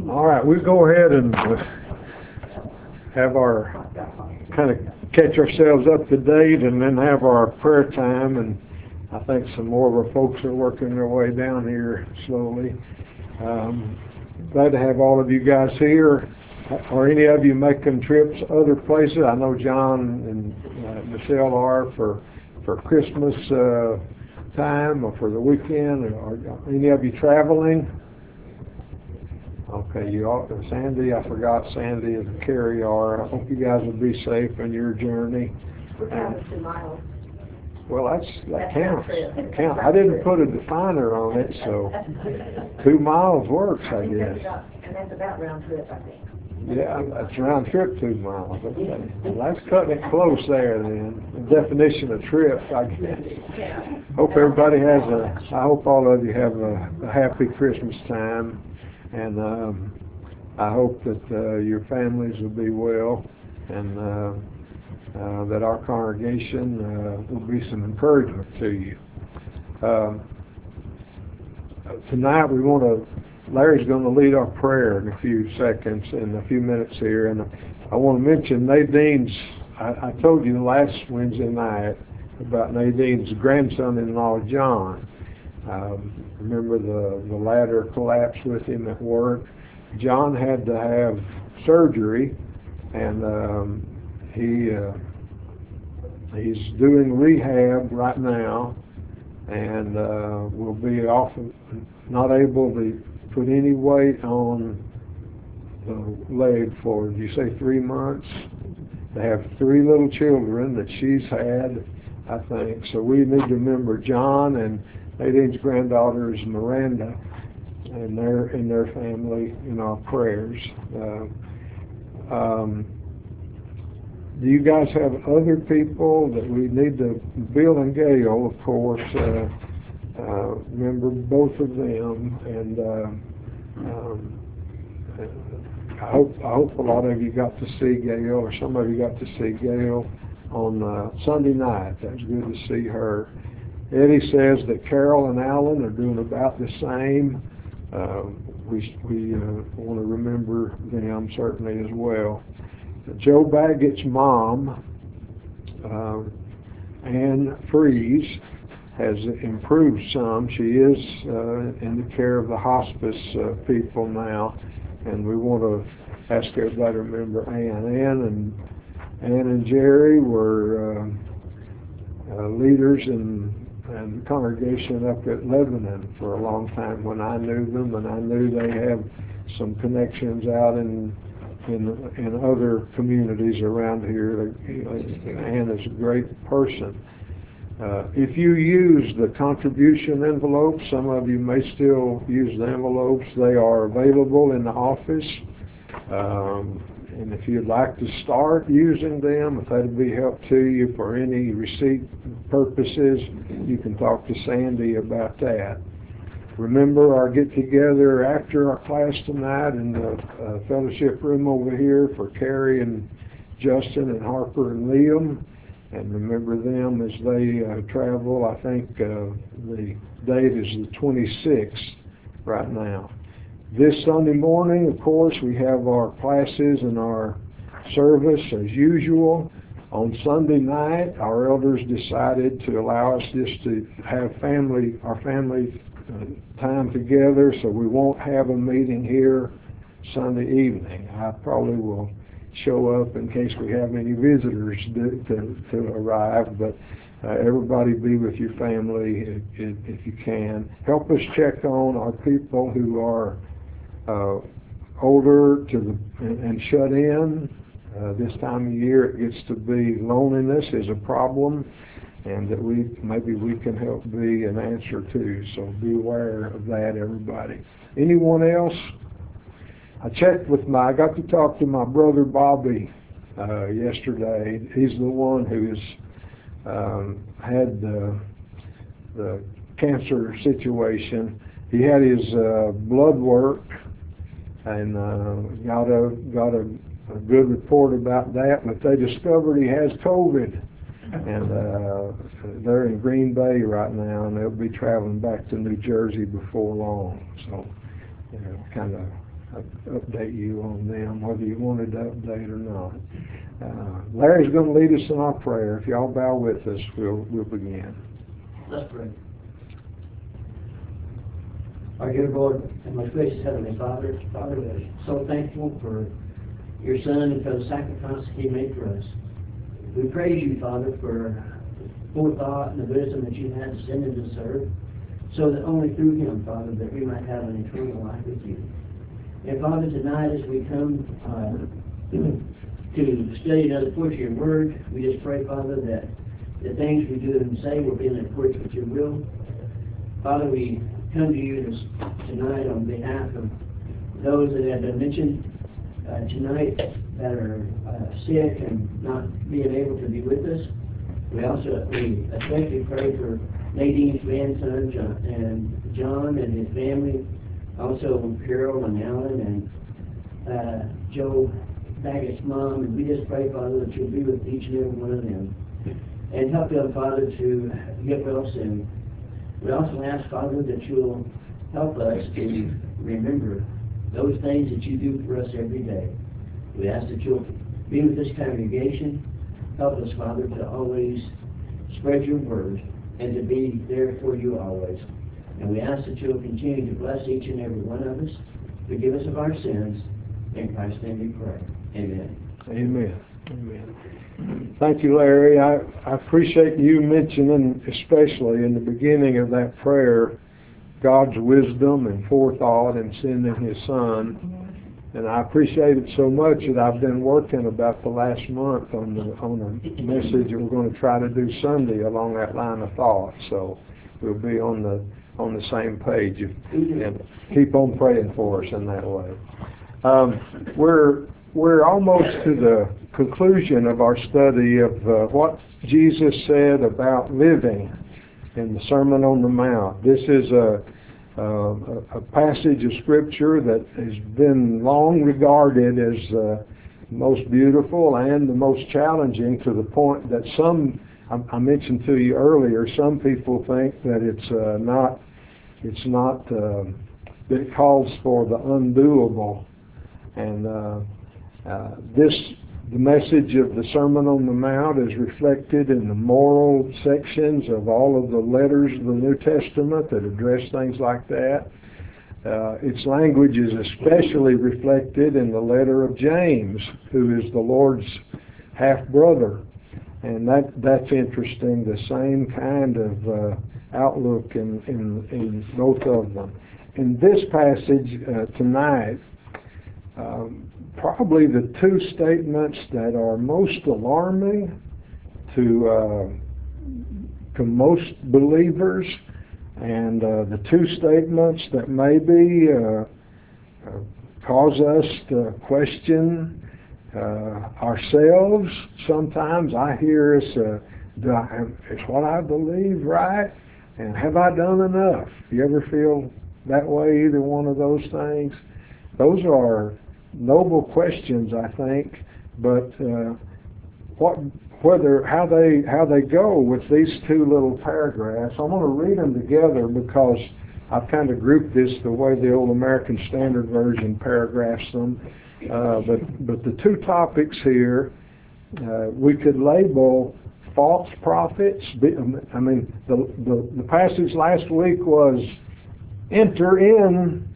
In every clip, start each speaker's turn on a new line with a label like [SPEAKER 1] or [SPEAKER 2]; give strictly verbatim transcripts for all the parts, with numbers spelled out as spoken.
[SPEAKER 1] All right, we'll go ahead and uh, have our, kind of catch ourselves up to date and then have our prayer time. And I think some more of our folks are working their way down here slowly. Um, glad to have all of you guys here. Are any of you making trips other places? I know John and uh, Michelle are for, for Christmas uh, time or for the weekend. Are any of you traveling? Okay, you all, Sandy, I forgot Sandy and Carrie are. I hope you guys will be safe in your journey.
[SPEAKER 2] We're down to two miles.
[SPEAKER 1] Well, that's, that
[SPEAKER 2] That's
[SPEAKER 1] counts.
[SPEAKER 2] not true.
[SPEAKER 1] That counts. I didn't put a definer on it, so two miles works, I
[SPEAKER 2] think that's
[SPEAKER 1] guess.
[SPEAKER 2] about- And that's about round trip, I think.
[SPEAKER 1] Yeah, that's round trip two miles. Okay. Well, that's cutting it close there then. The definition of trip, I guess.
[SPEAKER 2] Yeah.
[SPEAKER 1] Hope everybody has a, I hope all of you have a, a happy Christmas time. And um, I hope that uh, your families will be well, and uh, uh, that our congregation uh, will be some encouragement to you. Um, tonight we want to, Larry's going to lead our prayer in a few seconds, in a few minutes here, and I want to mention Nadine's, I, I told you last Wednesday night about Nadine's grandson-in-law, John. Um, remember the, the ladder collapsed with him at work. John had to have surgery, and um, he uh, he's doing rehab right now, and uh, will be often not able to put any weight on the leg for, did you say three months? They have three little children that she's had, I think. So we need to remember John, and Nadine's granddaughter is Miranda, and their in their family in our prayers. Uh, um, do you guys have other people that we need to? Bill and Gail, of course. Uh, uh, remember both of them, and uh, um, I hope I hope a lot of you got to see Gail, or some of you got to see Gail on uh, Sunday night. That was good to see her. Eddie says that Carol and Alan are doing about the same. Uh, we we uh, want to remember them certainly as well. Joe Baggett's mom, uh, Ann Freeze, has improved some. She is uh, in the care of the hospice uh, people now, and we want to ask everybody to remember Ann. Ann and Ann and Jerry were uh, uh, leaders in and the congregation up at Lebanon for a long time when I knew them, and I knew they have some connections out in in, in other communities around here. Ann is a great person. Uh, if you use the contribution envelopes, some of you may still use the envelopes. They are available in the office. Um, And if you'd like to start using them, if that'd be help to you for any receipt purposes, you can talk to Sandy about that. Remember our get-together after our class tonight in the uh, fellowship room over here for Carrie and Justin and Harper and Liam. And remember them as they uh, travel. I think uh, the date is the twenty-sixth right now. This Sunday morning, of course, we have our classes and our service as usual. On Sunday night, our elders decided to allow us just to have family, our family uh, time together, so we won't have a meeting here Sunday evening. I probably will show up in case we have any visitors to, to, to arrive, but uh, everybody be with your family if, if, if you can. Help us check on our people who are Uh, older to the and, and shut in. Uh, this time of year it gets to be loneliness is a problem, and that we maybe we can help be an answer to. So be aware of that, everybody. Anyone else? I checked with my, I got to talk to my brother Bobby uh, yesterday. He's the one who's um, had the, the cancer situation. He had his uh, blood work and uh, got a got a, a good report about that, but they discovered he has COVID, and uh, they're in Green Bay right now, and they'll be traveling back to New Jersey before long. So, you know, kind of update you on them, whether you wanted to update or not. Uh, Larry's going to lead us in our prayer. If y'all bow with us, we'll we'll begin.
[SPEAKER 3] Let's pray. Our dear Lord and most gracious Heavenly Father, Father, we're so thankful for your Son and for the sacrifice He made for us. We praise you, Father, for the forethought and the wisdom that you had to send into this earth, so that only through Him, Father, that we might have an eternal life with you. And Father, tonight as we come uh, to study another portion of your word, we just pray, Father, that the things we do and say will be in accordance with your will. Father, we come to you this, tonight on behalf of those that have been mentioned uh, tonight that are uh, sick and not being able to be with us. We also we especially pray for Nadine's grandson John, and John and his family, also Carol and Alan and uh, Joe Baggett's mom, and we just pray, Father, that you'll be with each and every one of them and help them, Father, to get well soon. We also ask, Father, that you'll help us to remember those things that you do for us every day. We ask that you'll be with this congregation. Help us, Father, to always spread your word and to be there for you always. And we ask that you'll continue to bless each and every one of us. Forgive us of our sins. In Christ's name we pray. Amen.
[SPEAKER 1] Amen. Amen. Thank you, Larry. I, I appreciate you mentioning, especially in the beginning of that prayer, God's wisdom and forethought in sending His Son. And I appreciate it so much that I've been working about the last month on the on a message that we're going to try to do Sunday along that line of thought. So we'll be on the on the same page, and keep on praying for us in that way. Um, we're we're almost to the conclusion of our study of uh, what Jesus said about living in the Sermon on the Mount. This is a Uh, a, a passage of Scripture that has been long regarded as uh, most beautiful and the most challenging, to the point that some, I, I mentioned to you earlier, some people think that it's uh, not, it's not, uh, that it calls for the undoable. And uh, uh, this, the message of the Sermon on the Mount is reflected in the moral sections of all of the letters of the New Testament that address things like that. Uh, its language is especially reflected in the letter of James, who is the Lord's half-brother. And that, that's interesting, the same kind of uh, outlook in, in, in both of them. In this passage uh, tonight, um, probably the two statements that are most alarming to uh, to most believers, and uh, the two statements that maybe uh, uh, cause us to question uh, ourselves. Sometimes I hear us, uh, do I, is what I believe right? And have I done enough? You ever feel that way, either one of those things? Those are noble questions, I think, but uh, what, whether how they how they go with these two little paragraphs. I'm going to read them together because I've kind of grouped this the way the old American Standard Version paragraphs them. Uh, but but the two topics here, uh, we could label false prophets. I mean, the the, the passage last week was enter in.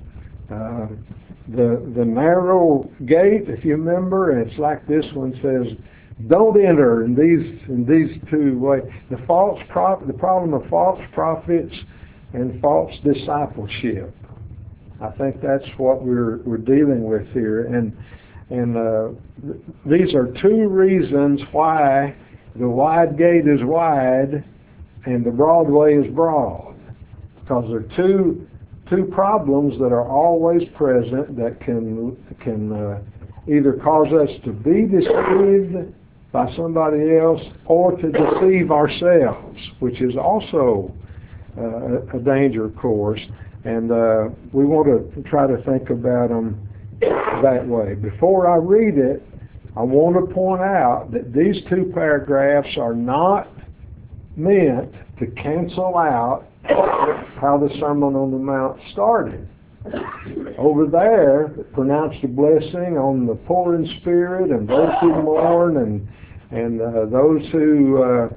[SPEAKER 1] Uh, The the narrow gate, if you remember, and it's like this one says, don't enter in these in these two ways. The false prop, the problem of false prophets and false discipleship. I think that's what we're we're dealing with here, and and uh, th- these are two reasons why the wide gate is wide and the broad way is broad, because there are two. Two problems that are always present that can can uh, either cause us to be deceived by somebody else or to deceive ourselves, which is also uh, a danger, of course. And uh, we want to try to think about them that way. Before I read it, I want to point out that these two paragraphs are not meant to cancel out how the Sermon on the Mount started. over there that pronounced a blessing on the poor in spirit and those who mourn and and uh, those who uh,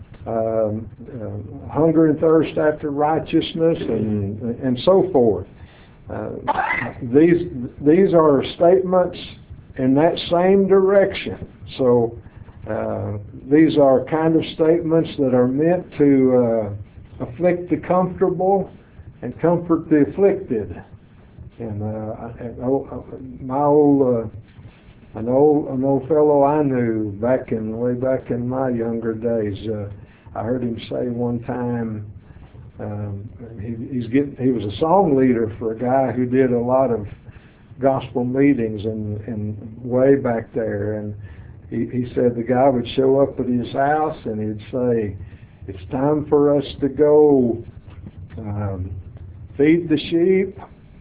[SPEAKER 1] um, uh, hunger and thirst after righteousness and and so forth. Uh, these these are statements in that same direction. So uh, these are kind of statements that are meant to uh, afflict the comfortable and comfort the afflicted. And uh, I, I, my old uh, an old an old fellow I knew back in way back in my younger days, uh, I heard him say one time. Um, he, he's getting, he was a song leader for a guy who did a lot of gospel meetings and, and way back there. And he, he said the guy would show up at his house and he'd say, "It's time for us to go um, feed the sheep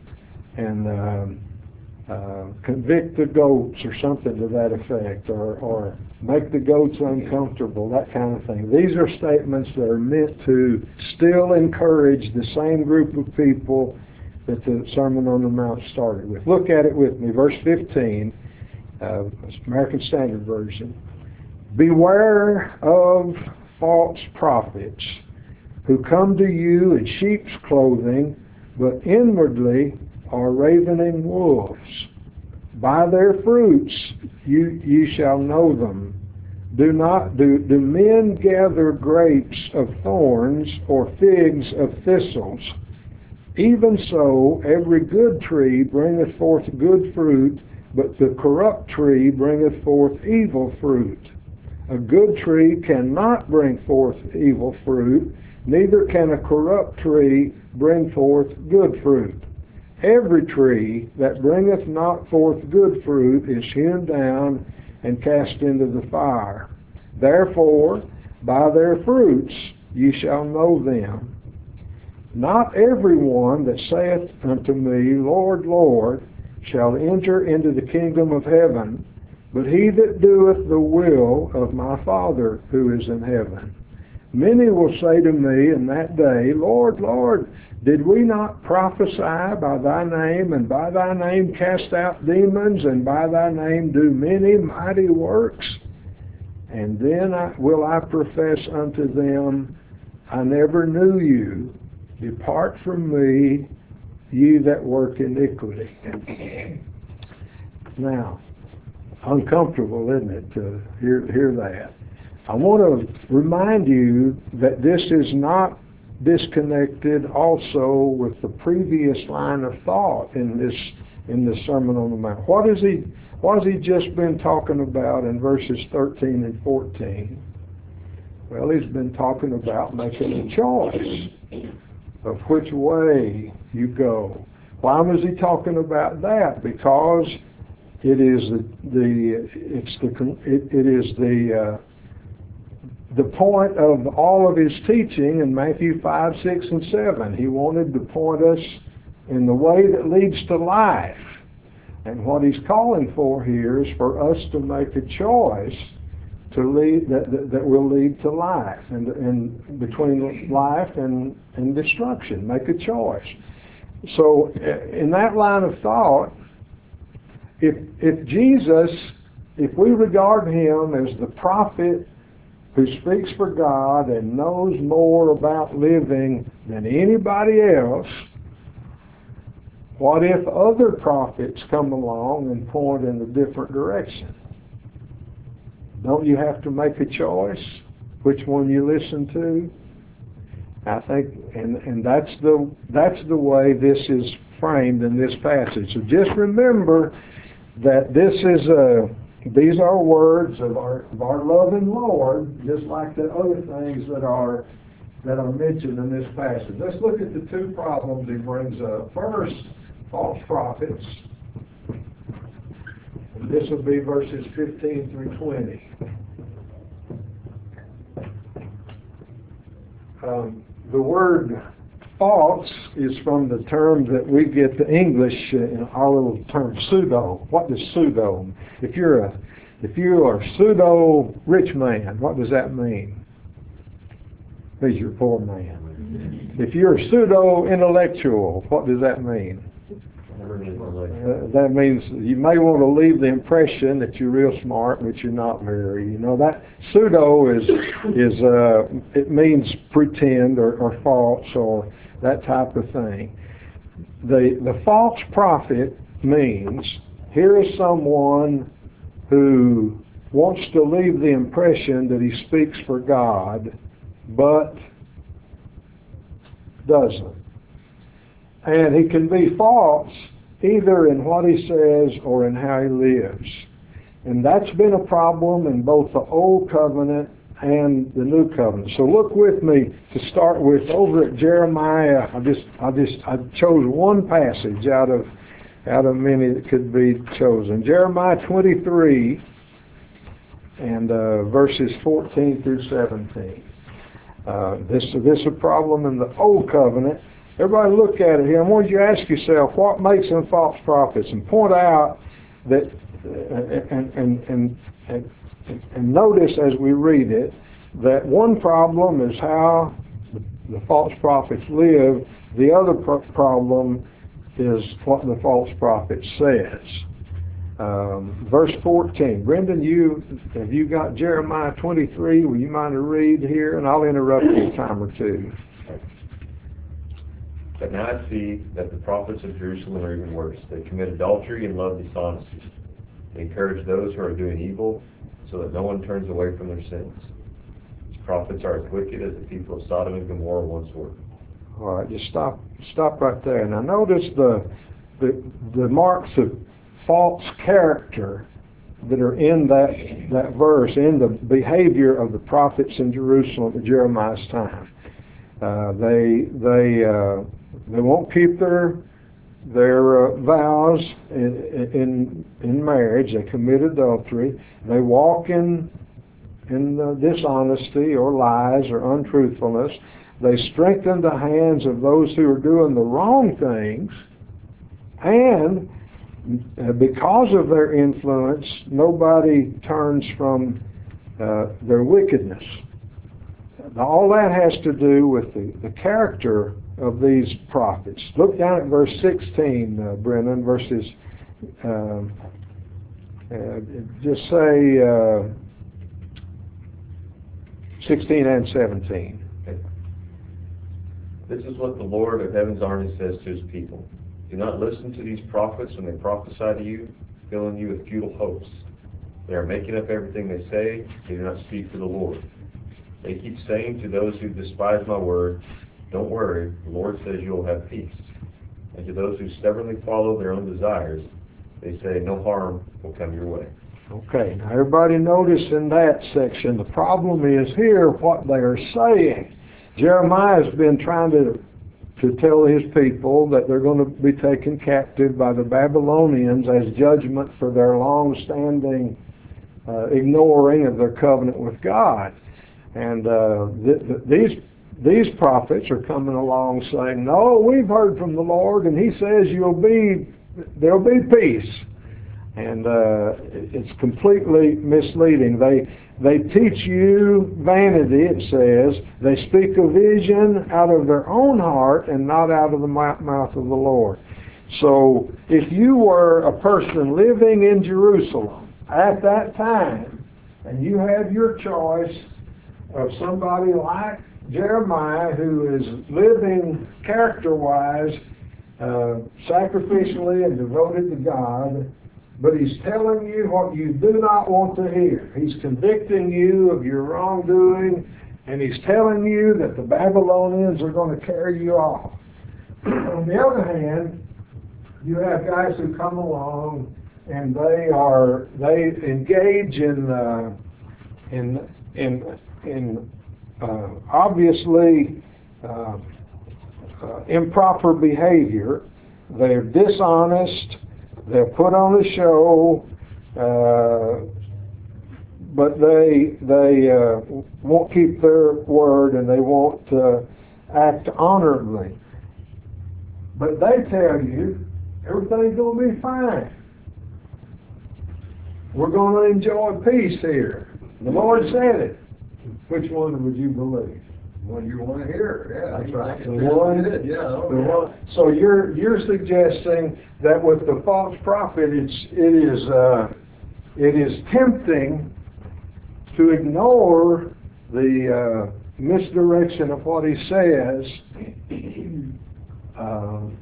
[SPEAKER 1] and um, uh, convict the goats," or something to that effect, or, or make the goats uncomfortable, that kind of thing. These are statements that are meant to still encourage the same group of people that the Sermon on the Mount started with. Look at it with me, verse fifteen, uh, American Standard Version. "Beware of false prophets who come to you in sheep's clothing, but inwardly are ravening wolves. By their fruits you you shall know them. Do not do, do men gather grapes of thorns or figs of thistles? Even so, every good tree bringeth forth good fruit, but the corrupt tree bringeth forth evil fruit. A good tree cannot bring forth evil fruit, neither can a corrupt tree bring forth good fruit. Every tree that bringeth not forth good fruit is hewn down and cast into the fire. Therefore, by their fruits ye shall know them. Not every one that saith unto me, Lord, Lord, shall enter into the kingdom of heaven, but he that doeth the will of my Father who is in heaven. Many will say to me in that day, Lord, Lord, did we not prophesy by thy name, and by thy name cast out demons, and by thy name do many mighty works? And then I, will I profess unto them, I never knew you. Depart from me, ye that work iniquity." Now, uncomfortable, isn't it, to hear, hear that? I want to remind you that this is not disconnected also with the previous line of thought in this in this Sermon on the Mount. What is he what has he just been talking about in verses thirteen and fourteen? Well, he's been talking about making a choice of which way you go. Why was he talking about that? Because it is the, the it's the it, it is the uh, the point of all of his teaching in Matthew five, six, and seven. He wanted to point us in the way that leads to life. And what he's calling for here is for us to make a choice to lead that, that, that will lead to life, and, and between life and, and destruction. Make a choice. So in that line of thought, if if Jesus, if we regard him as the prophet who speaks for God and knows more about living than anybody else, what if other prophets come along and point in a different direction? Don't you have to make a choice which one you listen to? I think, and, and that's the that's the way this is framed in this passage. So just remember that this is a these are words of our of our loving Lord, just like the other things that are that are mentioned in this passage. Let's look at the two problems he brings up. First, false prophets. And this will be verses fifteen through twenty. Um, the word false is from the term that we get the English uh, in our little term pseudo. What does pseudo? If you're a if you are a pseudo rich man, what does that mean? He's your poor man. If you're a pseudo intellectual, what does that mean? Uh, that means you may want to leave the impression that you're real smart, but you're not very. You know, that pseudo is, is uh, it means pretend or, or false or that type of thing. The, the false prophet means here is someone who wants to leave the impression that he speaks for God, but doesn't. And he can be false either in what he says or in how he lives. And that's been a problem in both the Old Covenant and the New Covenant. So look with me to start with over at Jeremiah. I just I just I chose one passage out of out of many that could be chosen. Jeremiah twenty-three and uh, verses fourteen through seventeen. Uh, this this is a problem in the Old Covenant. Everybody look at it here. I want you to ask yourself, what makes them false prophets? And point out that, uh, and, and, and, and, and notice as we read it, that one problem is how the false prophets live. The other pro- problem is what the false prophet says. Um, verse fourteen. Brendan, you have you got Jeremiah twenty-three? Will you mind to read here? And I'll interrupt you a time or two.
[SPEAKER 4] But now I see that the prophets of Jerusalem are even worse. They commit adultery and love dishonesty. They encourage those who are doing evil so that no one turns away from their sins. These prophets are as wicked as the people of Sodom and Gomorrah once were.
[SPEAKER 1] All right, just stop stop right there. Now notice the the, the marks of false character that are in that that verse, in the behavior of the prophets in Jerusalem at Jeremiah's time. Uh, they they uh, they won't keep their their uh, vows in, in in marriage. They commit adultery. They walk in in uh, dishonesty or lies or untruthfulness. They strengthen the hands of those who are doing the wrong things, and because of their influence, nobody turns from uh, their wickedness. All that has to do with the, the character of these prophets. Look down at verse sixteen, uh, Brennan, verses, um, uh, just say uh, sixteen and seventeen.
[SPEAKER 4] Okay. This is what the Lord of Heaven's army says to his people. Do not listen to these prophets when they prophesy to you, filling you with futile hopes. They are making up everything they say. They do not speak for the Lord. They keep saying to those who despise my word, don't worry, the Lord says you will have peace. And to those who stubbornly follow their own desires, they say no harm will come your way.
[SPEAKER 1] Okay, now everybody notice in that section, the problem is here what they are saying. Jeremiah has been trying to to tell his people that they're going to be taken captive by the Babylonians as judgment for their long-standing uh, ignoring of their covenant with God. And uh, th- th- these these prophets are coming along saying, no, we've heard from the Lord, and he says you'll be there'll be peace. And uh, it's completely misleading. They they teach you vanity, it says. They speak a vision out of their own heart and not out of the mouth of the Lord. So if you were a person living in Jerusalem at that time, and you had your choice of somebody like Jeremiah, who is living character-wise, uh, sacrificially and devoted to God, but he's telling you what you do not want to hear. He's convicting you of your wrongdoing, and he's telling you that the Babylonians are going to carry you off. On the other hand, you have guys who come along and they are they engage in uh, in in in uh, obviously uh, uh, improper behavior. They're dishonest. They're put on a show, uh, but they they uh, won't keep their word and they won't uh, act honorably. But they tell you everything's going to be fine. We're going to enjoy peace here. The Lord said it. Which one would you believe?
[SPEAKER 5] Well, you want to hear, yeah.
[SPEAKER 1] That's
[SPEAKER 5] you
[SPEAKER 1] right.
[SPEAKER 5] think
[SPEAKER 1] The
[SPEAKER 5] it sounds
[SPEAKER 1] one,
[SPEAKER 5] good, yeah, oh,
[SPEAKER 1] the
[SPEAKER 5] yeah.
[SPEAKER 1] one. So you're you're suggesting that with the false prophet, it's it is uh, it is tempting to ignore the uh, misdirection of what he says, um,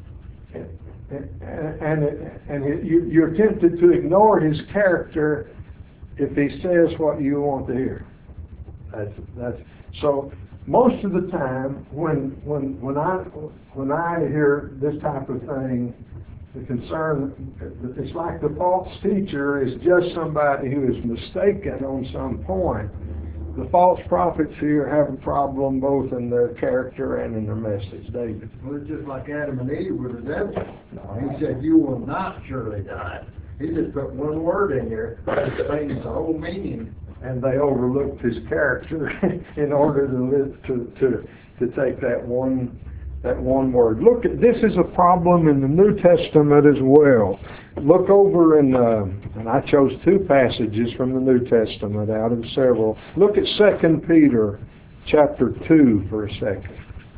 [SPEAKER 1] and and, and it, you, you're tempted to ignore his character if he says what you want to hear. That's that's so. Most of the time, when when when I when I hear this type of thing, the concern, it's like the false teacher is just somebody who is mistaken on some point. The false prophets here have a problem both in their character and in their message. David.
[SPEAKER 5] Well, it's just like Adam and Eve with the devil. He said, you will not surely die. He just put one word in there, it changed the whole meaning.
[SPEAKER 1] And they overlooked his character in order to live, to to to take that one that one word. Look, at this is a problem in the New Testament as well. Look over in, uh, and I chose two passages from the New Testament out of several. Look at Second Peter chapter two for a second.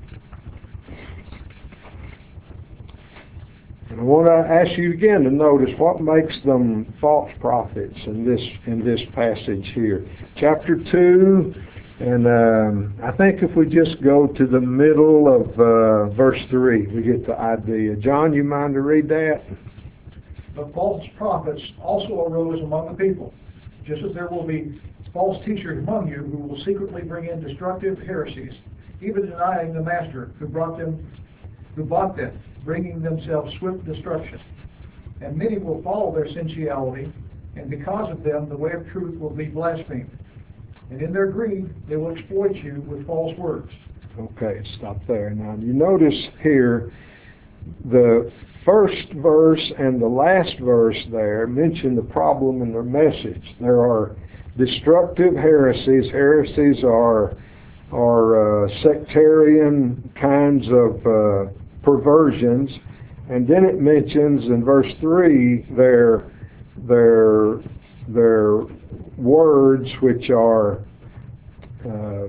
[SPEAKER 1] And I want to ask you again to notice what makes them false prophets in this in this passage here. Chapter two, and um, I think if we just go to the middle of uh, verse three, we get the idea. John, you mind to read that?
[SPEAKER 6] But false prophets also arose among the people, just as there will be false teachers among you who will secretly bring in destructive heresies, even denying the master who brought them, who bought them, bringing themselves swift destruction. And many will follow their sensuality, and because of them the way of truth will be blasphemed. And in their greed they will exploit you with false words.
[SPEAKER 1] Okay, stop there. Now you notice here the first verse and the last verse there mention the problem in their message. There are destructive heresies. Heresies are are uh, sectarian kinds of uh, perversions, and then it mentions in verse three their their their words which are uh,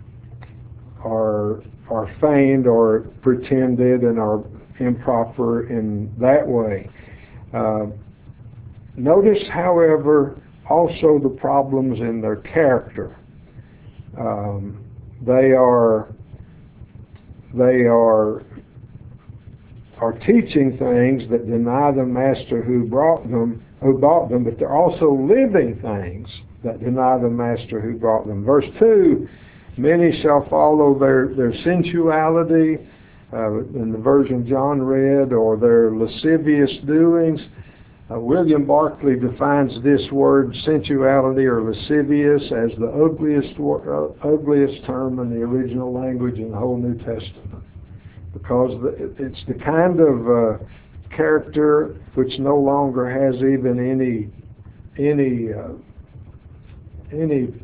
[SPEAKER 1] are are feigned or pretended and are improper in that way. Uh, notice, however, also the problems in their character. Um, they are they are are teaching things that deny the master who brought them, who bought them, but they're also living things that deny the master who brought them. Verse two, many shall follow their, their sensuality, uh, in the version John read, or their lascivious doings. Uh, William Barclay defines this word sensuality or lascivious as the ugliest, uh, ugliest term in the original language in the whole New Testament, because it's the kind of uh, character which no longer has even any any uh, any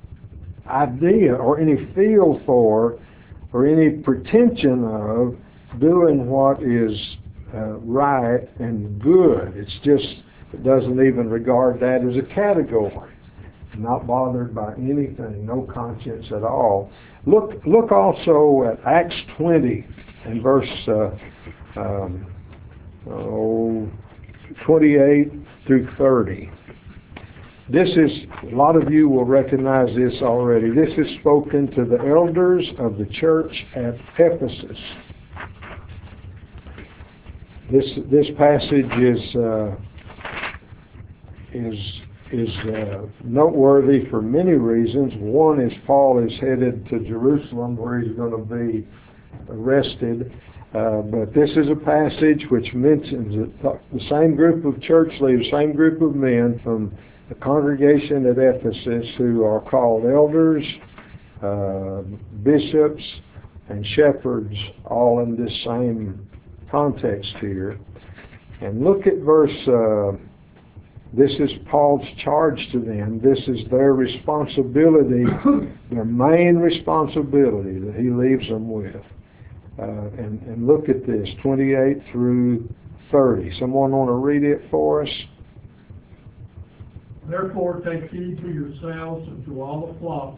[SPEAKER 1] idea or any feel for or any pretension of doing what is uh, right and good. It's just, it doesn't even regard that as a category. Not bothered by anything, no conscience at all. Look, look also at Acts twenty and verse uh, um, oh, twenty-eight through thirty. This is, a lot of you will recognize this already. This is spoken to the elders of the church at Ephesus. This this passage is uh, is is uh, noteworthy for many reasons. One is Paul is headed to Jerusalem where he's going to be arrested. Uh, but this is a passage which mentions that the same group of church leaders, same group of men from the congregation at Ephesus who are called elders, uh, bishops, and shepherds, all in this same context here. And look at verse, uh, this is Paul's charge to them. This is their responsibility, their main responsibility that he leaves them with. Uh, and, and look at this, twenty-eight through thirty. Someone want to read it for us?
[SPEAKER 7] Therefore take heed to yourselves and to all the flock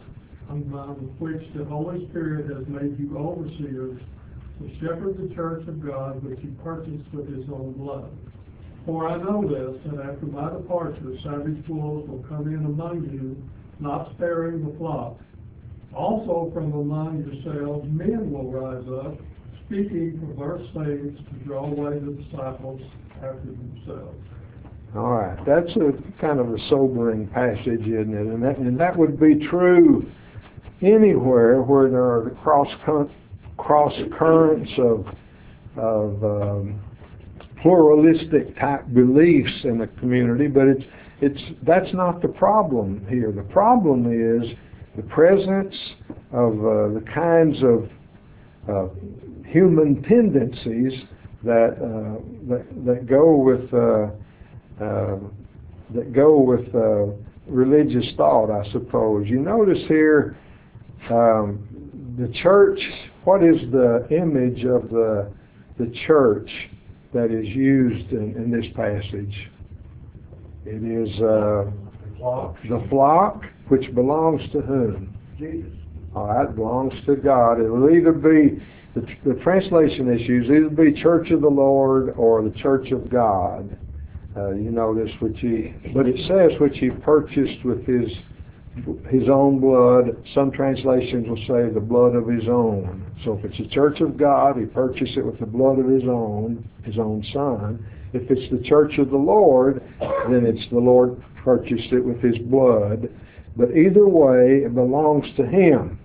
[SPEAKER 7] among which the Holy Spirit has made you overseers to shepherd the church of God which he purchased with his own blood. For I know this, that after my departure savage wolves will come in among you, not sparing the flock. Also from among yourselves men will rise up, speaking perverse things to draw away the disciples after themselves.
[SPEAKER 1] All right, that's a kind of a sobering passage, isn't it? And that, and that would be true anywhere where there are the cross cross currents of of um, pluralistic type beliefs in a community. But it's it's that's not the problem here. The problem is the presence of uh, the kinds of uh, human tendencies that uh, that, that go with uh, uh, that go with uh, religious thought, I suppose. You notice here um, the church. What is the image of the the church that is used in, in this passage? It is uh, the flock, which belongs to whom?
[SPEAKER 5] Jesus.
[SPEAKER 1] All right, it belongs to God. It will either be, the, the translation issues, either be Church of the Lord or the Church of God. Uh, you notice which he, but it says which he purchased with his his own blood. Some translations will say the blood of his own. So if it's the Church of God, he purchased it with the blood of his own, his own Son. If it's the Church of the Lord, then it's the Lord purchased it with his blood. But either way, it belongs to him.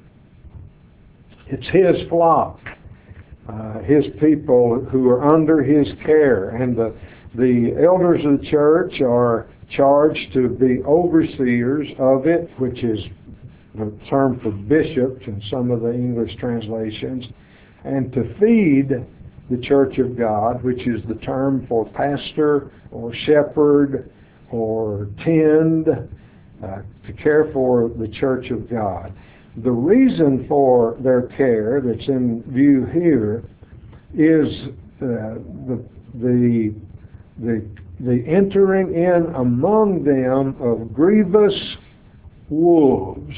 [SPEAKER 1] It's his flock, uh, his people who are under his care. And the, the elders of the church are charged to be overseers of it, which is the term for bishops in some of the English translations, and to feed the church of God, which is the term for pastor or shepherd or tend, uh, to care for the church of God. The reason for their care that's in view here is uh, the the the the entering in among them of grievous wolves.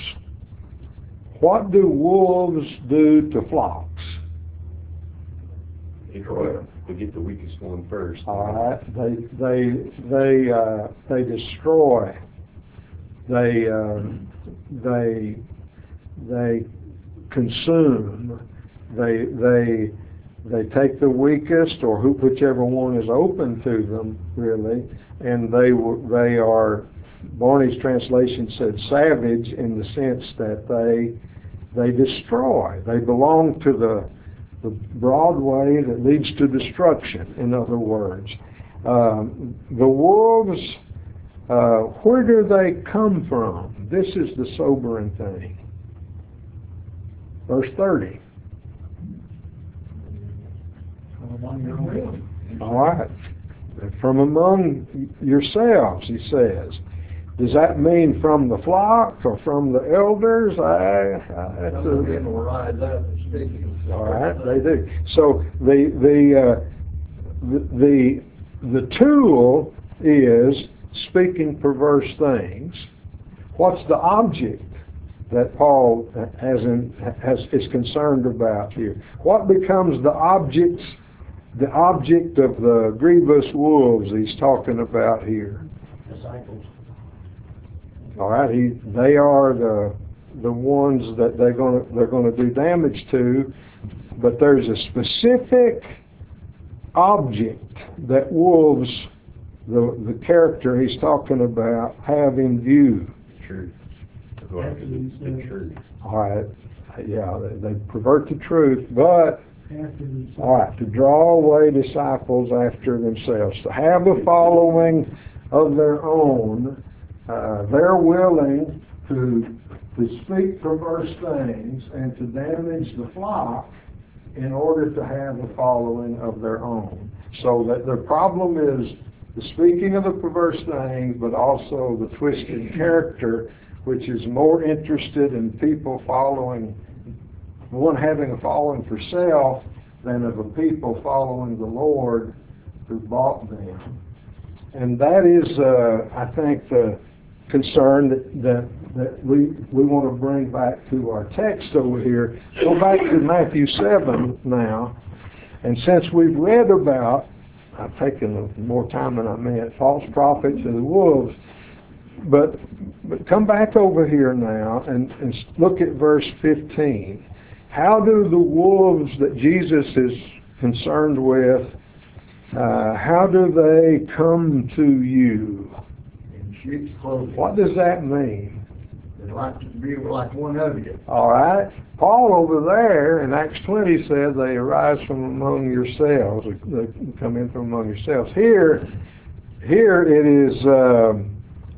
[SPEAKER 1] What do wolves do to flocks?
[SPEAKER 4] They go they get the weakest one first.
[SPEAKER 1] All right, they they they uh, they destroy. They um, they they consume. They they they take the weakest, or who, whichever one is open to them, really, and they they are. Barney's translation said savage in the sense that they they destroy. They belong to the the broad way that leads to destruction. In other words, um, the wolves. Uh, where do they come from? This is the sobering thing. Verse thirty. All right. From among yourselves, he says. Does that mean from the flock or from the elders? I, I, that's
[SPEAKER 5] Some of them will rise up and speak.
[SPEAKER 1] all right, they do. So the the uh, the, the the tool is speaking perverse things. What's the object that Paul has, in, has is concerned about here? What becomes the objects, the object of the grievous wolves he's talking about here?
[SPEAKER 3] Disciples.
[SPEAKER 1] All right, he they are the the ones that they're going to they're going to do damage to, but there's a specific object that wolves, the the character he's talking about, have in view.
[SPEAKER 4] Truth. Who are the, the truth.
[SPEAKER 1] All right, yeah, they, they pervert the truth, but all right, to draw away disciples after themselves, to have a following of their own. Uh, they're willing to to speak perverse things and to damage the flock in order to have a following of their own. So that the problem is the speaking of the perverse things, but also the twisted character, which is more interested in people following, one having a following for self than of a people following the Lord who bought them. And that is, uh, I think, the concern that, that, that we, we want to bring back to our text over here. Go back to Matthew seven now. And since we've read about, I've taken more time than I meant, false prophets and the wolves, but, but come back over here now and, and look at verse fifteen. How do the wolves that Jesus is concerned with, uh, how do they come to you?
[SPEAKER 5] In sheep's clothing.
[SPEAKER 1] What does that mean?
[SPEAKER 5] They'd like to be like one of you.
[SPEAKER 1] All right. Paul over there in Acts twenty says they arise from among yourselves. They come in from among yourselves. Here, here it is um,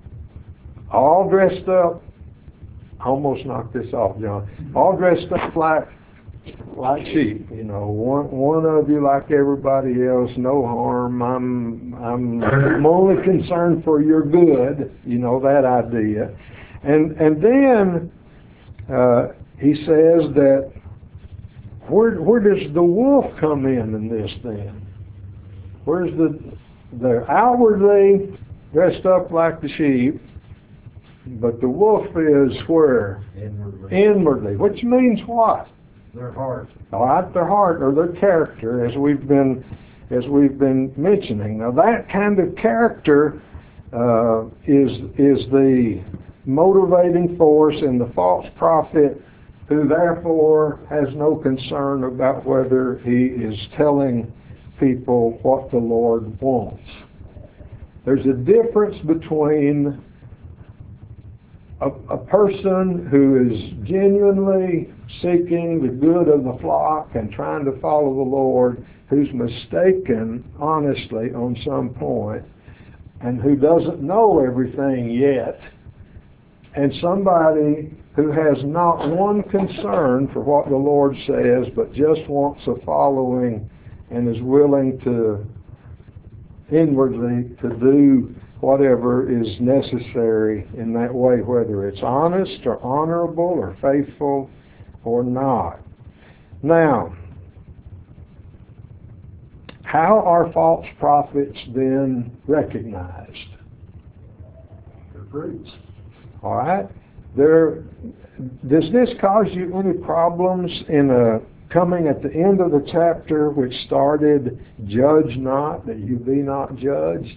[SPEAKER 1] all dressed up. I almost knocked this off, John. All dressed up like like sheep. You know, one one of you like everybody else. No harm. I'm I'm I'm only concerned for your good. You know that idea. And and then uh, he says that where where does the wolf come in in this then? Where's the they're outwardly dressed up like the sheep, but the wolf is where?
[SPEAKER 5] Inwardly.
[SPEAKER 1] Inwardly, which means what?
[SPEAKER 5] Their heart.
[SPEAKER 1] All right, their heart or their character, as we've been as we've been mentioning. Now that kind of character uh, is is the motivating force in the false prophet, who therefore has no concern about whether he is telling people what the Lord wants. There's a difference between a, a person who is genuinely seeking the good of the flock and trying to follow the Lord, who's mistaken honestly on some point, and who doesn't know everything yet, and somebody who has not one concern for what the Lord says, but just wants a following and is willing to inwardly to do whatever is necessary in that way, whether it's honest or honorable or faithful or not. Now, how are false prophets then recognized?
[SPEAKER 5] Their fruits.
[SPEAKER 1] All right. There, does this cause you any problems in a coming at the end of the chapter, which started, "Judge not, that you be not judged"?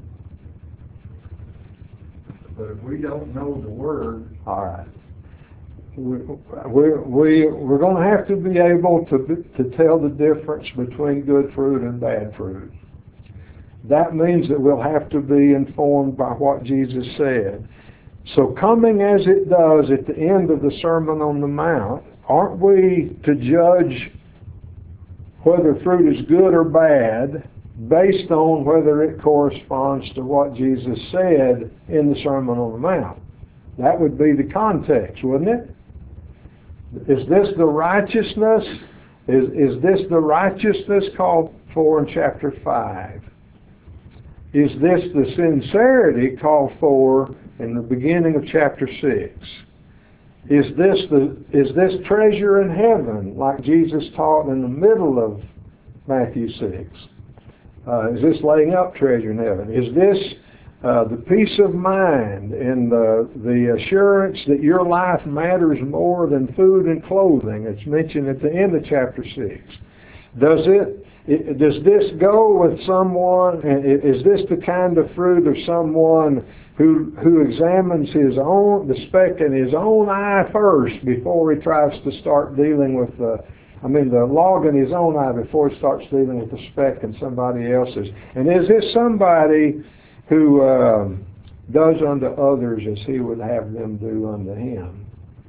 [SPEAKER 5] But if we don't know the word,
[SPEAKER 1] All right. We, we, we, we're going to have to be able to, to tell the difference between good fruit and bad fruit. That means that we'll have to be informed by what Jesus said. So coming as it does at the end of the Sermon on the Mount, aren't we to judge whether fruit is good or bad based on whether it corresponds to what Jesus said in the Sermon on the Mount? That would be the context, wouldn't it? Is this the righteousness? Is, is this the righteousness called for in chapter five? Is this the sincerity called for in the beginning of chapter six? Is this the is this treasure in heaven, like Jesus taught in the middle of Matthew six? Uh, is this laying up treasure in heaven? Is this uh, the peace of mind and the the assurance that your life matters more than food and clothing? It's mentioned at the end of chapter six. Does it? It, does this go with someone, and is this the kind of fruit of someone who who examines his own, the speck in his own eye first before he tries to start dealing with the, I mean the log in his own eye before he starts dealing with the speck in somebody else's? And is this somebody who um, does unto others as he would have them do unto him?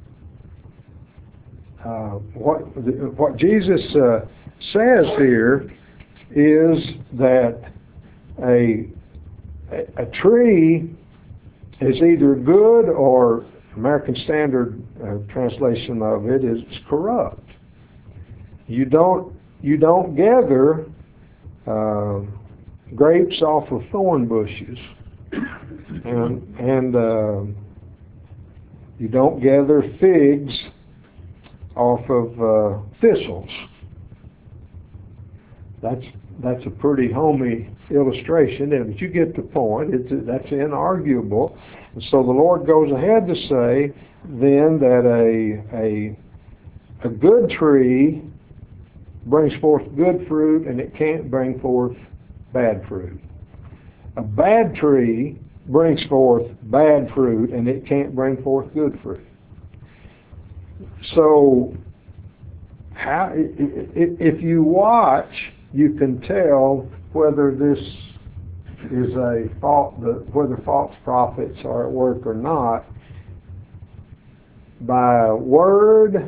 [SPEAKER 1] Uh, what, what Jesus uh, says here is that a, a, a tree is either good, or American Standard uh, translation of it is corrupt. You don't you don't gather uh, grapes off of thorn bushes, and and uh, you don't gather figs off of uh, thistles. That's that's a pretty homey illustration, and you get the point. It's, that's inarguable. And so the Lord goes ahead to say then that a, a, a good tree brings forth good fruit, and it can't bring forth bad fruit. A bad tree brings forth bad fruit, and it can't bring forth good fruit. So, how, if you watch, you can tell whether this is a fault, whether false prophets are at work or not, by word.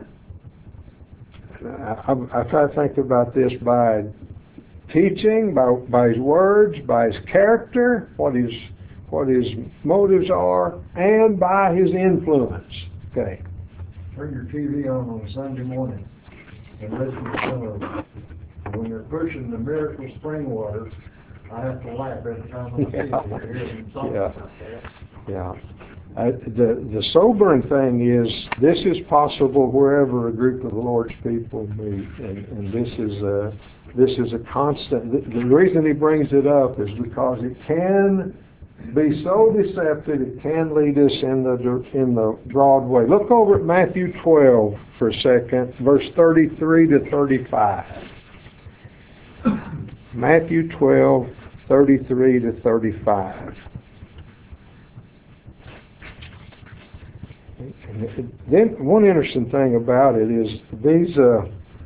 [SPEAKER 1] I, I try to think about this by teaching, by, by his words, by his character, what his what his motives are, and by his influence. Okay.
[SPEAKER 5] Turn your T V on on Sunday morning and listen to some of them. When they're pushing the miracle spring water, I have to laugh every time I see it.
[SPEAKER 1] Yeah.
[SPEAKER 5] I hear them talking
[SPEAKER 1] Yeah.
[SPEAKER 5] about that.
[SPEAKER 1] Yeah. Uh, the the sobering thing is this is possible wherever a group of the Lord's people meet, and, and this is a this is a constant. The, the reason he brings it up is because it can be so deceptive. It can lead us in the in the broad way. Look over at Matthew twelve for a second, verse thirty-three to thirty-five. Matthew twelve, thirty-three to thirty-five. Then one interesting thing about it is these uh,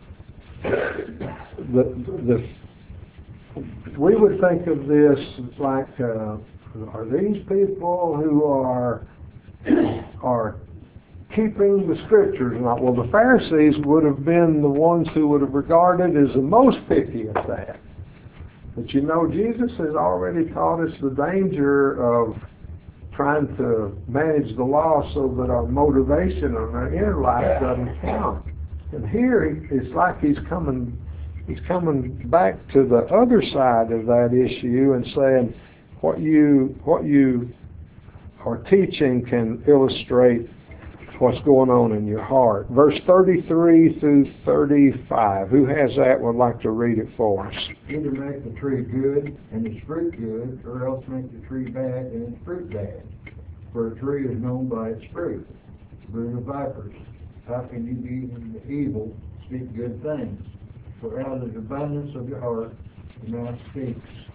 [SPEAKER 1] the the we would think of this like uh, are these people who are are keeping the scriptures or not? Well, the Pharisees would have been the ones who would have regarded as the most picky at that. But you know, Jesus has already taught us the danger of trying to manage the law so that our motivation and our inner life doesn't count. And here it's like he's coming he's coming back to the other side of that issue and saying what you what you are teaching can illustrate what's going on in your heart. Verse thirty-three through thirty-five. Who has that would like to read it for us?
[SPEAKER 5] Either make the tree good and its fruit good, or else make the tree bad and its fruit bad. For a tree is known by its fruit. Brood of vipers, how can you be the evil speak good things? For out of the abundance of your heart the mouth speaks.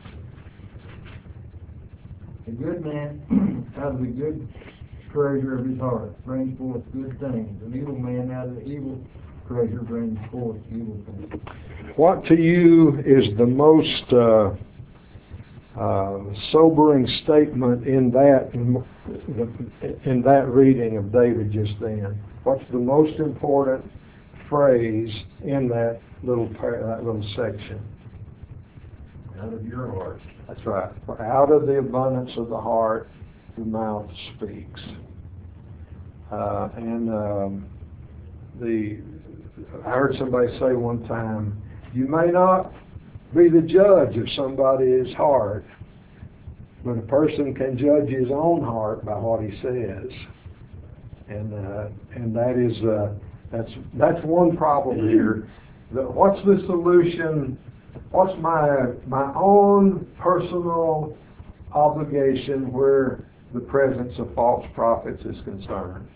[SPEAKER 5] A good man out of the good treasure of his heart brings forth good things. An evil man out of the evil treasure brings forth evil things.
[SPEAKER 1] What to you is the most uh, uh, sobering statement in that in that reading of David just then? What's the most important phrase in that little that little section?
[SPEAKER 5] Out of your heart.
[SPEAKER 1] That's right. For out of the abundance of the heart, the mouth speaks. Uh, and um, the I heard somebody say one time, you may not be the judge of somebody's heart, but a person can judge his own heart by what he says. And uh, and that is uh, that's that's one problem here. The, what's the solution? What's my my own personal obligation where the presence of false prophets is concerned?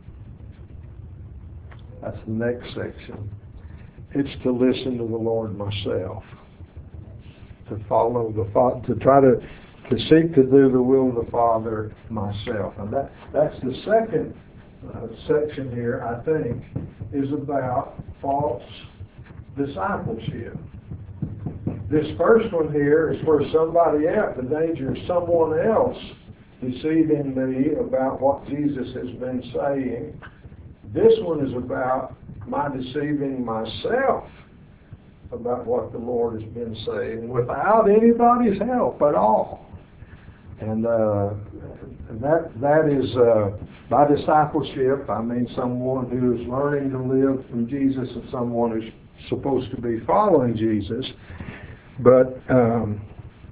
[SPEAKER 1] That's the next section. It's to listen to the Lord myself, to follow the Father, to try to to seek to do the will of the Father myself. And that that's the second uh, section here. I think is about false discipleship. This first one here is where somebody else, the danger of someone else deceiving me about what Jesus has been saying. This one is about my deceiving myself about what the Lord has been saying without anybody's help at all. And uh, that that is uh, by discipleship, I mean someone who is learning to live from Jesus and someone who's supposed to be following Jesus. But um,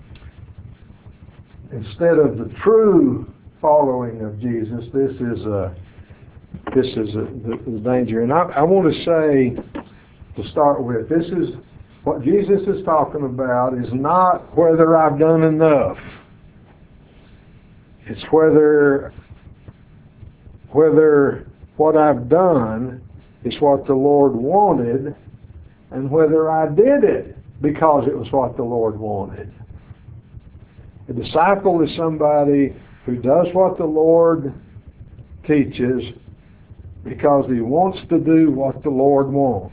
[SPEAKER 1] instead of the true following of Jesus, this is a this is a, the, the danger. And I, I want to say to start with, this is what Jesus is talking about is not whether I've done enough. It's whether whether what I've done is what the Lord wanted, and whether I did it because it was what the Lord wanted. A disciple is somebody who does what the Lord teaches because he wants to do what the Lord wants.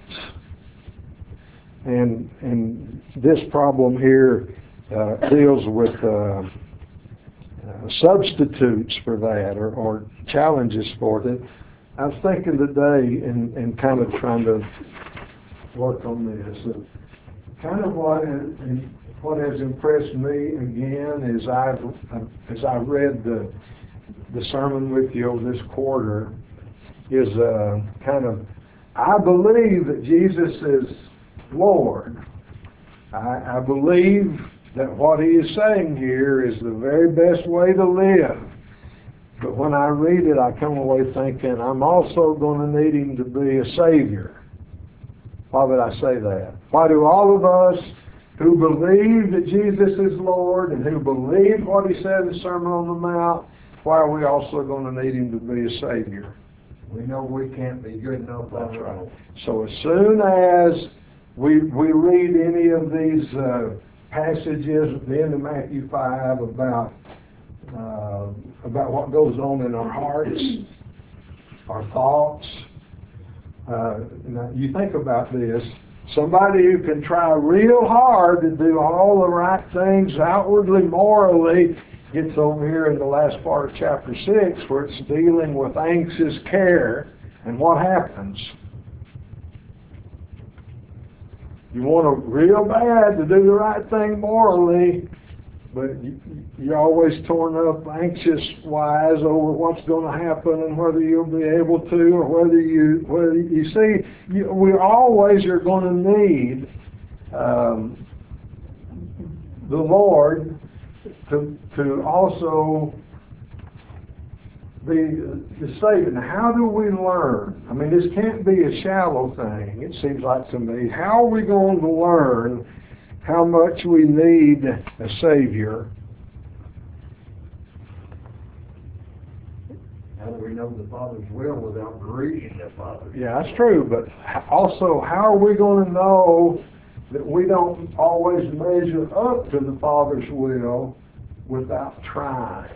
[SPEAKER 1] And and this problem here uh, deals with uh, uh, substitutes for that, or, or challenges for it. I was thinking today and, and kind of trying to work on this. Uh, kind of what has, what has impressed me again is I've as I read the the sermon with you over this quarter is uh, kind of I believe that Jesus is Lord. I, I believe that what he is saying here is the very best way to live. But when I read it, I come away thinking, I'm also going to need him to be a Savior. Why would I say that? Why do all of us who believe that Jesus is Lord and who believe what he said in the Sermon on the Mount, why are we also going to need him to be a Savior?
[SPEAKER 5] We know we can't be good enough on
[SPEAKER 1] That's
[SPEAKER 5] our
[SPEAKER 1] right.
[SPEAKER 5] own.
[SPEAKER 1] So as soon as we we read any of these uh, passages at the end of Matthew five about uh, about what goes on in our hearts, our thoughts, uh, now you think about this. Somebody who can try real hard to do all the right things outwardly, morally, gets over here in the last part of chapter six where it's dealing with anxious care, and what happens? You want to real bad to do the right thing morally, but you, you're always torn up anxious-wise over what's going to happen and whether you'll be able to, or whether you, whether you see, you, we always are going to need um, the Lord to to also be the statement. How do we learn? I mean, this can't be a shallow thing, it seems like to me. How are we going to learn how much we need a Savior?
[SPEAKER 5] How do we know the Father's will without reading the Father's will?
[SPEAKER 1] Yeah, that's true, but also, how are we going to know that we don't always measure up to the Father's will without trying?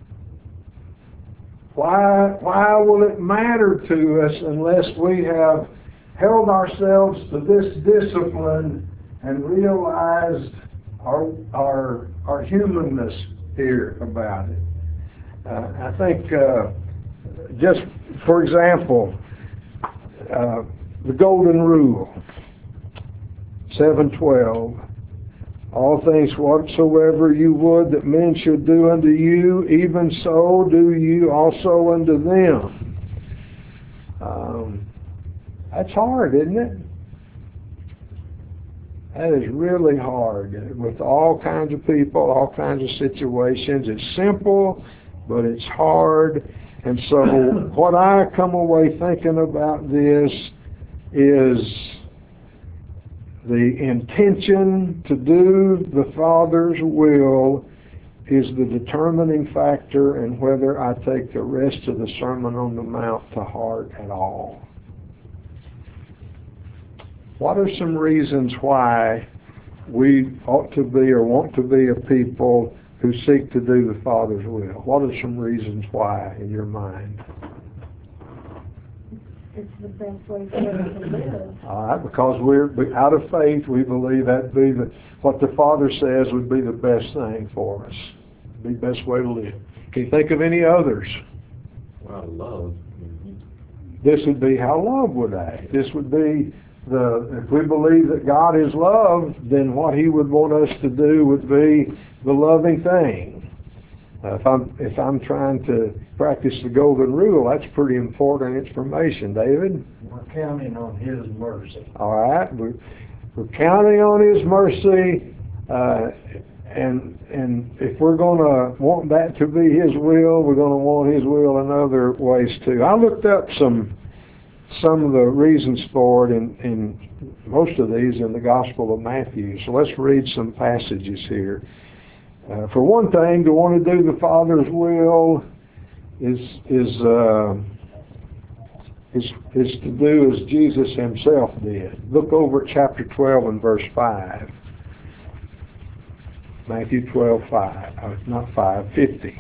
[SPEAKER 1] Why, why will it matter to us unless we have held ourselves to this discipline and realized our, our, our humanness here about it? Uh, I think, uh, just for example, uh, the Golden Rule, seven twelve. All things whatsoever you would that men should do unto you, even so do you also unto them. Um, that's hard, isn't it? That is really hard with all kinds of people, all kinds of situations. It's simple, but it's hard. And so what I come away thinking about this is the intention to do the Father's will is the determining factor in whether I take the rest of the Sermon on the Mount to heart at all. What are some reasons why we ought to be or want to be a people who seek to do the Father's will? What are some reasons why in your mind?
[SPEAKER 2] It's the best way for us to live.
[SPEAKER 1] All right, because we're out of faith, we believe that be the what the Father says would be the best thing for us, be the best way to live. Can you think of any others?
[SPEAKER 4] Well, love.
[SPEAKER 1] This would be how love would act. This would be the if we believe that God is love, then what He would want us to do would be the loving thing. Uh, if I'm if I'm trying to practice the Golden Rule, that's pretty important information, David.
[SPEAKER 5] We're counting on His mercy.
[SPEAKER 1] All right, we're, we're counting on His mercy, uh, and and if we're going to want that to be His will, we're going to want His will in other ways too. I looked up some some of the reasons for it in, in most of these in the Gospel of Matthew. So let's read some passages here. Uh, for one thing, to want to do the Father's will is is uh, is is to do as Jesus himself did. Look over at chapter twelve and verse five. Matthew twelve, five. Uh, not five, fifty.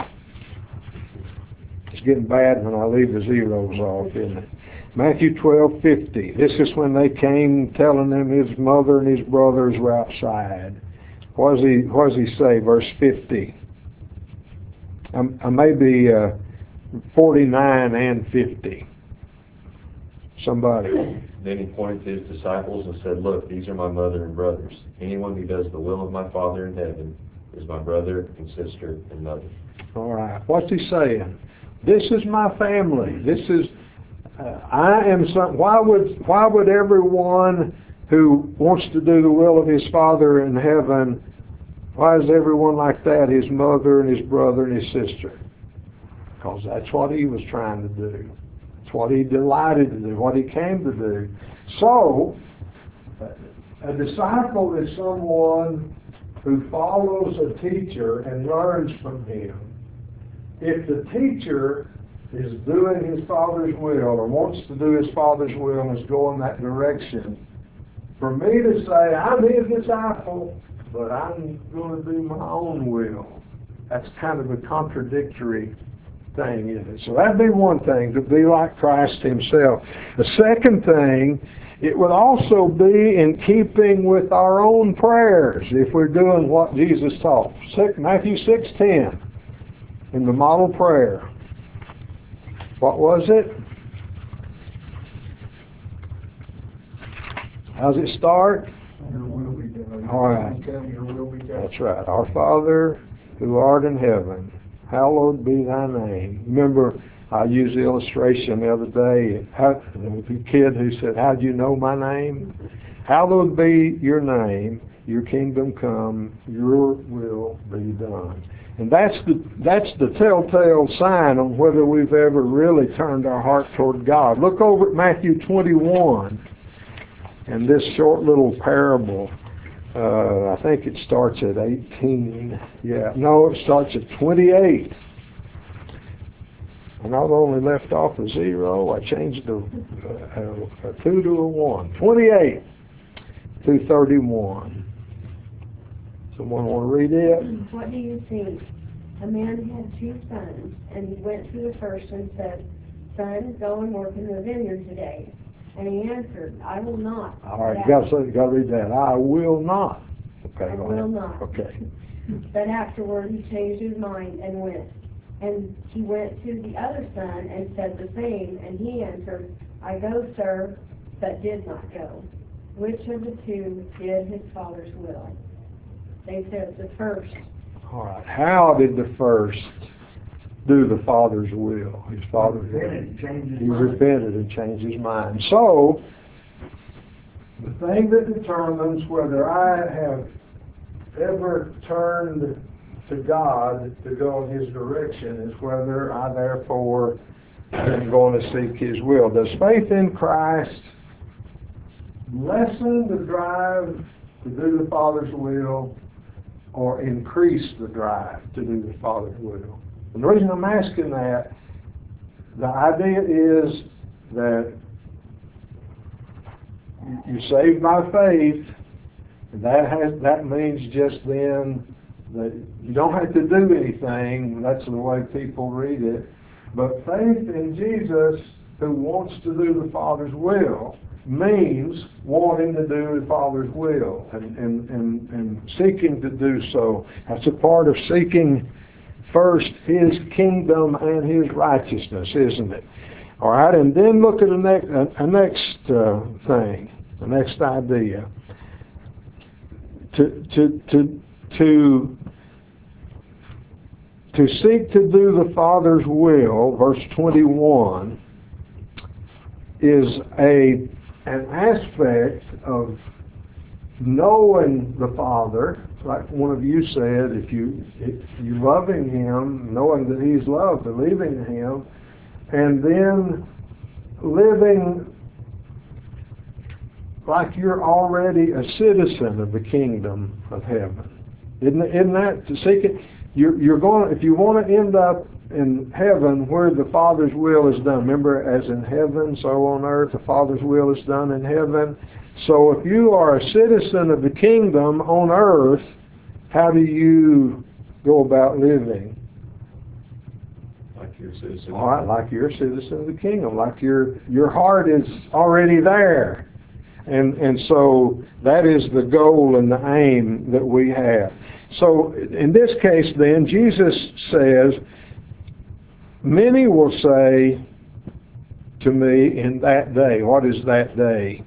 [SPEAKER 1] It's getting bad when I leave the zeros off, isn't it? Matthew twelve, fifty. This is when they came telling him his mother and his brothers were outside. What does he, what does he say? Verse fifty. Um, uh, maybe uh, forty-nine and fifty. Somebody.
[SPEAKER 4] Then he pointed to his disciples and said, "Look, these are my mother and brothers. Anyone who does the will of my Father in heaven is my brother and sister and mother."
[SPEAKER 1] All right. What's he saying? This is my family. This is, uh, I am some, why would, why would everyone who wants to do the will of his Father in heaven, why is everyone like that his mother and his brother and his sister? Because that's what he was trying to do. It's what he delighted to do, what he came to do. So, a disciple is someone who follows a teacher and learns from him. If the teacher is doing his Father's will or wants to do his Father's will and is going that direction, for me to say, I'm his disciple, but I'm going to do my own will, that's kind of a contradictory thing, isn't it? So that'd be one thing, to be like Christ himself. The second thing, it would also be in keeping with our own prayers if we're doing what Jesus taught. Matthew six ten, in the model prayer. What was it? How's it start?
[SPEAKER 5] Your will be done.
[SPEAKER 1] All right.
[SPEAKER 5] Your will be done.
[SPEAKER 1] That's right. Our Father who art in heaven, hallowed be thy name. Remember, I used the illustration the other day. How, the kid who said, "How'd you know my name?" Hallowed be your name, your kingdom come, your will be done. And that's the that's the telltale sign on whether we've ever really turned our heart toward God. Look over at Matthew twenty-one, and this short little parable. Uh, I think it starts at eighteen. Yeah, no, it starts at twenty-eight. I not only left off a zero, I changed a, a, a two to a one. twenty-eight to thirty-one. Someone want to read it?
[SPEAKER 2] What do you think? A man had two sons, and he went to the first and said, "Son, go and work in the vineyard today." And he answered, "I will not."
[SPEAKER 1] All right, you got to you got to read that. I will not. Okay,
[SPEAKER 2] I
[SPEAKER 1] go
[SPEAKER 2] will
[SPEAKER 1] ahead.
[SPEAKER 2] not.
[SPEAKER 1] Okay.
[SPEAKER 2] But afterward he changed his mind and went. And he went to the other son and said the same, and he answered, "I go, sir," but did not go. Which of the two did his father's will? They said the first.
[SPEAKER 1] All right. How did the first do the Father's will? His father
[SPEAKER 5] Repented, changed his
[SPEAKER 1] he
[SPEAKER 5] mind.
[SPEAKER 1] repented and changed his mind. So, the thing that determines whether I have ever turned to God to go in His direction is whether I therefore am going to seek His will. Does faith in Christ lessen the drive to do the Father's will or increase the drive to do the Father's will? And the reason I'm asking that, the idea is that you're saved by faith, and that has that means just then that you don't have to do anything. That's the way people read it. But faith in Jesus, who wants to do the Father's will, means wanting to do the Father's will and, and, and, and seeking to do so. That's a part of seeking first His kingdom and His righteousness, isn't it? All right, and then look at the next, a, a next uh, thing, the next idea. To to to to to seek to do the Father's will, verse twenty-one, is a an aspect of knowing the Father, like one of you said, if you if you loving Him, knowing that He's loved, believing in Him, and then living like you're already a citizen of the kingdom of heaven. Isn't, isn't that to seek it? You're, you're going, if you want to end up in heaven where the Father's will is done. Remember, as in heaven, so on earth, the Father's will is done in heaven. So if you are a citizen of the kingdom on earth, how do you go about living?
[SPEAKER 4] Like you're a citizen.
[SPEAKER 1] All right, like you're a citizen of the kingdom, like your your heart is already there. And and so that is the goal and the aim that we have. So in this case then, Jesus says, many will say to me in that day, what is that day?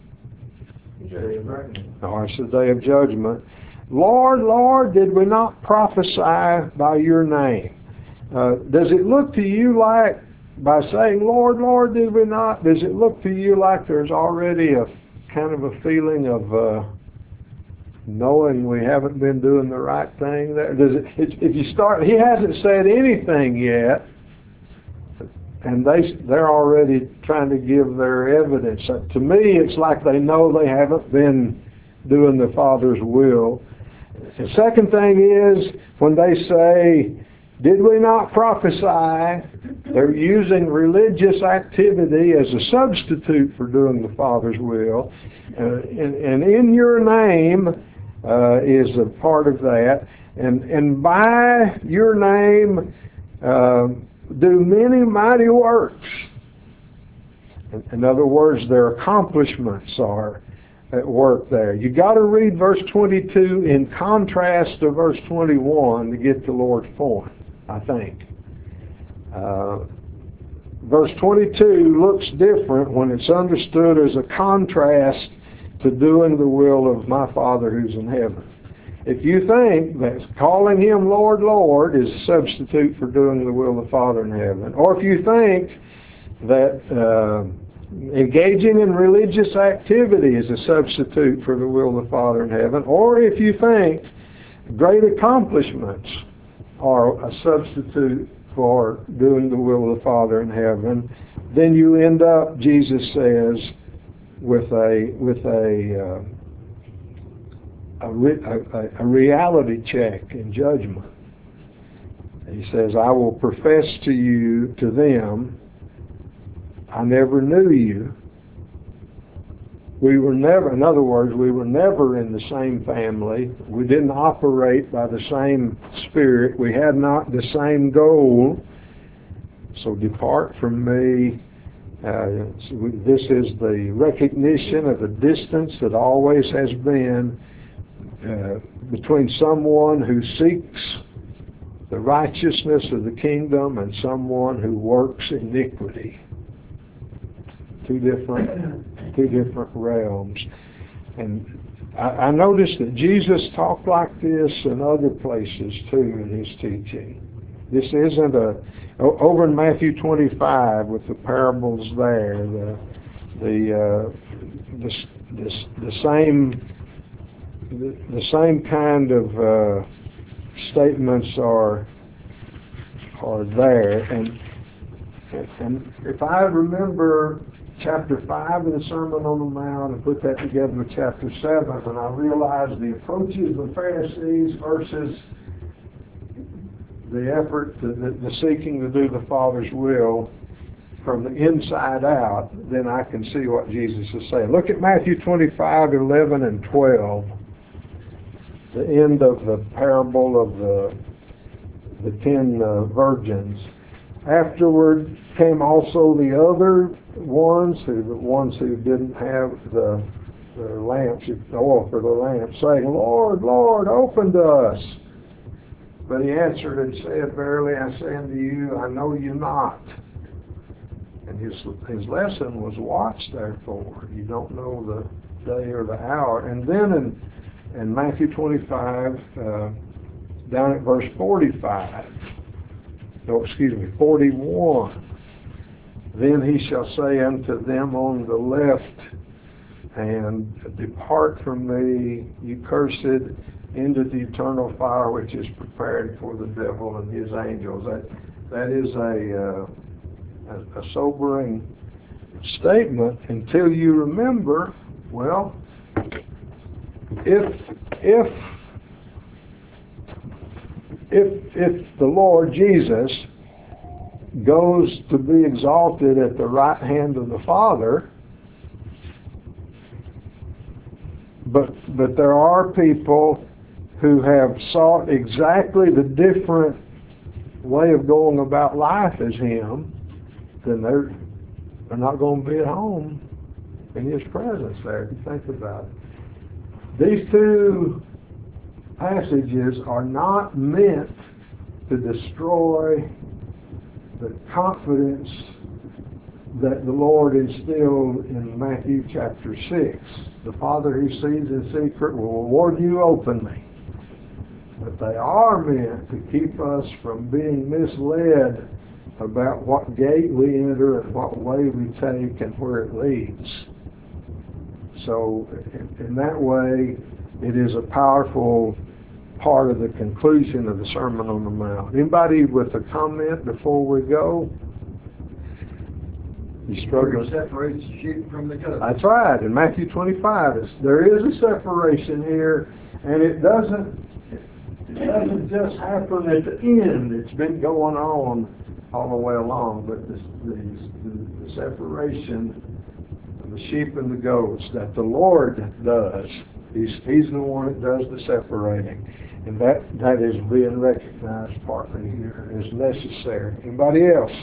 [SPEAKER 1] Oh, it's the day of judgment. Lord, Lord, did we not prophesy by your name? Uh, does it look to you like, by saying, Lord, Lord, did we not, does it look to you like there's already a kind of a feeling of uh, knowing we haven't been doing the right thing there? Does it, if you start, he hasn't said anything yet, and they, they're already trying to give their evidence. Uh, to me, it's like they know they haven't been doing the Father's will. The second thing is, when they say, did we not prophesy, they're using religious activity as a substitute for doing the Father's will. Uh, and, and in your name uh, is a part of that. And, and by your name uh, do many mighty works. In, in other words, their accomplishments are at work there. You got to read verse twenty-two in contrast to verse twenty-one to get the Lord's point, I think. Uh, verse twenty-two looks different when it's understood as a contrast to doing the will of my Father who's in heaven. If you think that calling him Lord, Lord is a substitute for doing the will of the Father in heaven, or if you think that uh, engaging in religious activity is a substitute for the will of the Father in heaven, or if you think great accomplishments are a substitute for doing the will of the Father in heaven, then you end up, Jesus says, with a with a uh, a, re, a, a reality check in judgment. He says, I will profess to you, to them, I never knew you. We were never, in other words, we were never in the same family. We didn't operate by the same Spirit. We had not the same goal. So depart from me. Uh, so we, this is the recognition of the distance that always has been uh, between someone who seeks the righteousness of the kingdom and someone who works iniquity. Two different, two different realms. And I, I noticed that Jesus talked like this in other places too in his teaching. This isn't a, over in Matthew twenty-five with the parables there, the the uh, the, the, the same the, the same kind of uh, statements are are there, and and if I remember chapter five of the Sermon on the Mount and put that together with chapter seven, and I realized the approaches of the Pharisees versus the effort, to, the, the seeking to do the Father's will from the inside out, then I can see what Jesus is saying. Look at Matthew twenty-five, eleven, and twelve, the end of the parable of the, the ten uh, virgins. Afterward came also the other ones, who, the ones who didn't have the, the lamps, the oil for the lamps, saying, Lord, Lord, open to us. But he answered and said, Verily I say unto you, I know you not. And his his lesson was, watch therefore. You don't know the day or the hour. And then in, in Matthew twenty-five, uh, down at verse forty-five, no, excuse me, forty-one, then he shall say unto them on the left hand, Depart from me, you cursed, into the eternal fire which is prepared for the devil and his angels. That that is a uh, a, a sobering statement until you remember, well, if, if, if, if the Lord Jesus goes to be exalted at the right hand of the Father, but, but there are people who have sought exactly the different way of going about life as Him, then they're, they're not going to be at home in His presence there, if you think about it. These two passages are not meant to destroy the confidence that the Lord instilled in Matthew chapter six. The Father who sees in secret will reward you openly. But they are meant to keep us from being misled about what gate we enter and what way we take and where it leads. So in, in that way, it is a powerful part of the conclusion of the Sermon on the Mount. Anybody with a comment before we go? You struggle.
[SPEAKER 5] Separates the sheep from the goats.
[SPEAKER 1] That's right. In Matthew twenty-five, it's, there is a separation here, and it doesn't it doesn't just happen at the end. It's been going on all the way along. But this, the, the separation of the sheep and the goats that the Lord does, He's He's the one that does the separating, and that that is being recognized partly here as necessary. Anybody else?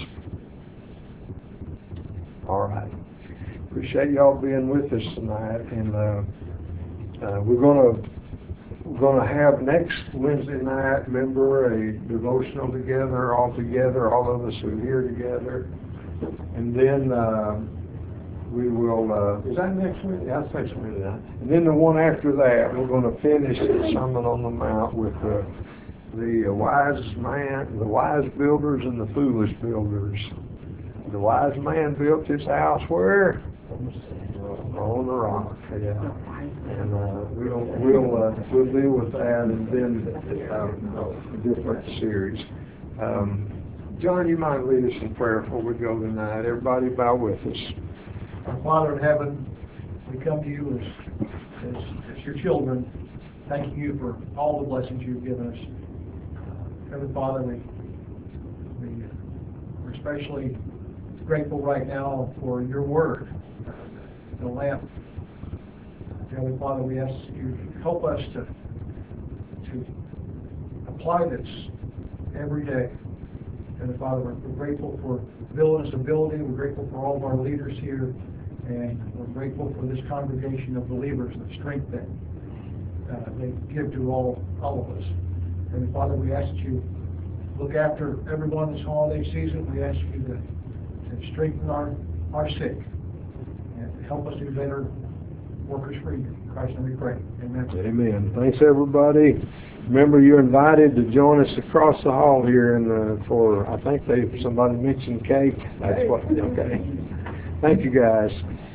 [SPEAKER 1] All right. Appreciate y'all being with us tonight, and uh, uh, we're gonna we're gonna have next Wednesday night, remember, a devotional together, all together, all of us are here together, and then uh, we will. Uh, is that next Wednesday? That's next Wednesday night. And then the one after that, we're gonna finish the Sermon on the Mount with the the wise man, the wise builders, and the foolish builders. The wise man built his house where? On the rock. Yeah. And uh, we'll we'll uh, we'll deal with that, and then uh, a different series. Um, John, you might lead us in prayer before we go tonight. Everybody, bow with us.
[SPEAKER 6] Our Father in heaven, we come to you as, as, as your children, thanking you for all the blessings you've given us. Uh, Heavenly Father, we, we, we're especially grateful right now for your word, the lamp. Heavenly Father, we ask you to help us to, to apply this every day. Heavenly Father, we're, we're grateful for Villainous ability. We're grateful for all of our leaders here. And we're grateful for this congregation of believers, the strength that uh, they give to all, all of us. And Father, we ask that you look after everyone this holiday season. We ask you to, to strengthen our, our sick and help us do better workers for you. In Christ's name we pray. Amen.
[SPEAKER 1] Amen. Thanks, everybody. Remember, you're invited to join us across the hall here and uh, for, I think they somebody mentioned cake. That's what, okay. Thank you, guys.